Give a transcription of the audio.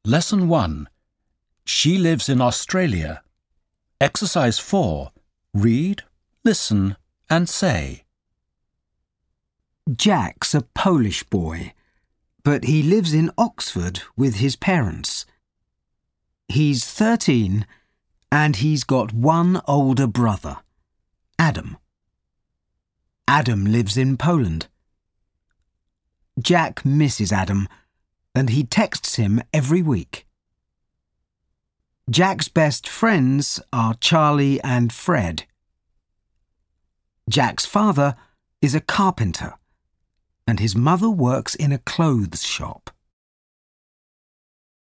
Lesson 1. She lives in Australia. Exercise 4. Read, listen and say. Jack's a Polish boy, but he lives in Oxford with his parents. He's 13 and he's got one older brother, Adam. Adam lives in Poland. Jack misses Adam and he texts him every week. Jack's best friends are Charlie and Fred. Jack's father is a carpenter and his mother works in a clothes shop.